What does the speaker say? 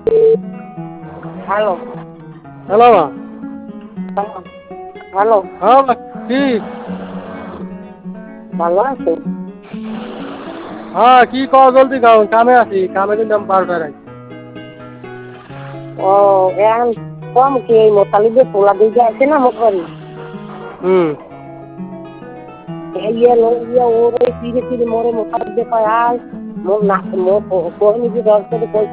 Hello. Hello মা। Hello, হ্যাঁ মা, কি? ভালো আছো? হ্যাঁ, কি কও জলদি কও, কামে আছি, কামে কিন্তু আমি 12টায় রাখি। ও এখন কম কি এই মোতালিবে পোলা দিকে আছে না মোটবাড়ি হুম। ওর ওই তীরে তীরে মোরে মোতালিব দেখায় আয় মোর না মোর কোহনি যে দরকার